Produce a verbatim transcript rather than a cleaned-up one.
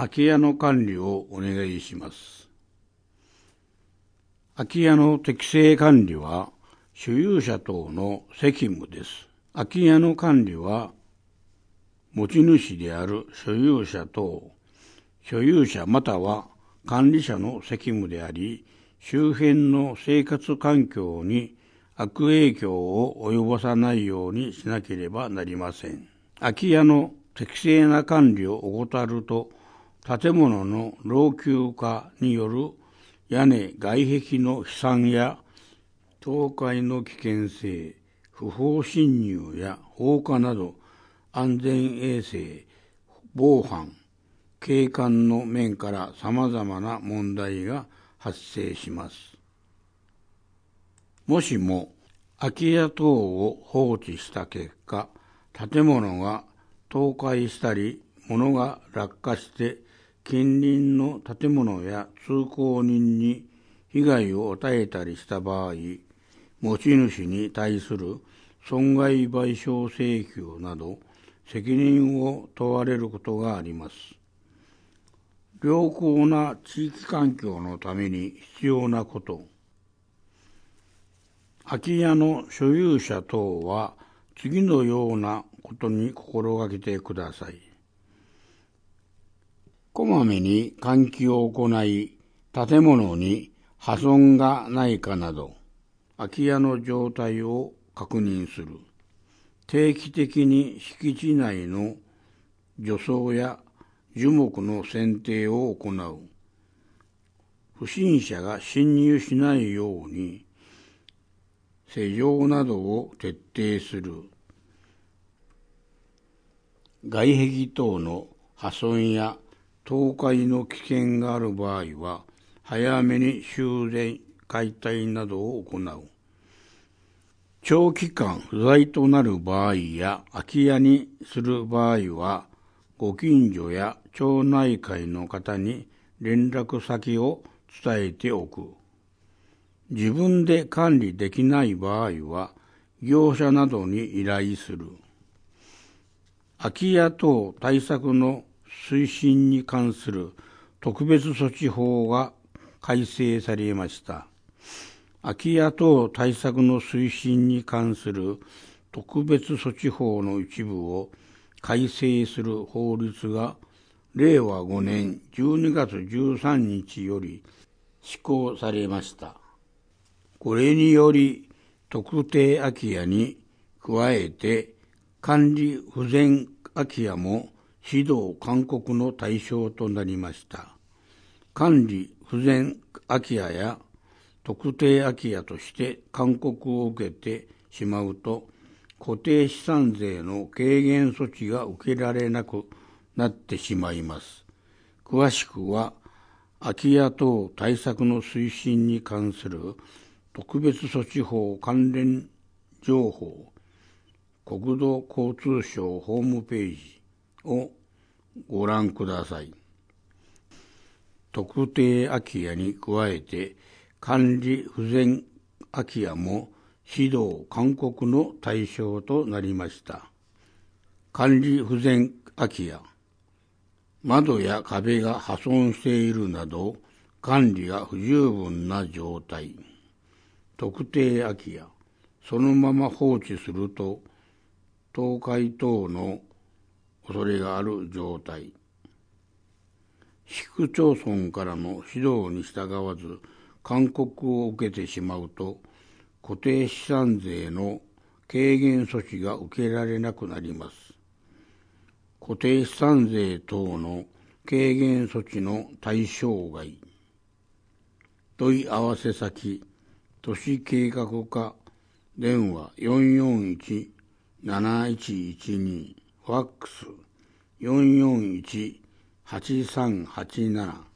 空き家の管理をお願いします。空き家の適正管理は所有者等の責務です。空き家の管理は持ち主である所有者等、所有者または管理者の責務であり、周辺の生活環境に悪影響を及ぼさないようにしなければなりません。空き家の適正な管理を怠ると、建物の老朽化による屋根外壁の飛散や倒壊の危険性、不法侵入や放火など安全衛生、防犯、景観の面から様々な問題が発生します。もしも空き家等を放置した結果、建物が倒壊したり、物が落下して近隣の建物や通行人に被害を与えたりした場合、持ち主に対する損害賠償請求など責任を問われることがあります。良好な地域環境のために必要なこと。空き家の所有者等は次のようなことに心がけてください。こまめに換気を行い、建物に破損がないかなど、空き家の状態を確認する。定期的に敷地内の除草や樹木の剪定を行う。不審者が侵入しないように、施錠などを徹底する。外壁等の破損や倒壊の危険がある場合は、早めに修繕、解体などを行う。長期間不在となる場合や空き家にする場合は、ご近所や町内会の方に連絡先を伝えておく。自分で管理できない場合は、業者などに依頼する。空き家等対策の推進に関する特別措置法が改正されました。空き家等対策の推進に関する特別措置法の一部を改正する法律がれいわごねんじゅうにがつじゅうさんにちより施行されました。これにより特定空き家に加えて管理不全空き家も指導勧告の対象となりました。管理不全空き家や特定空き家として勧告を受けてしまうと、固定資産税の軽減措置が受けられなくなってしまいます。詳しくは、空き家等対策の推進に関する特別措置法関連情報、国土交通省ホームページをご覧ください。特定空き家に加えて、管理不全空き家も指導勧告の対象となりました。管理不全空き家、窓や壁が破損しているなど管理が不十分な状態。特定空き家、そのまま放置すると倒壊等の恐れがある状態。市区町村からの指導に従わず勧告を受けてしまうと、固定資産税の軽減措置が受けられなくなります。固定資産税等の軽減措置の対象外。問い合わせ先、都市計画課、電話 よんよんいち なないちいちに、ファックス よんよんいち はちさんはちなな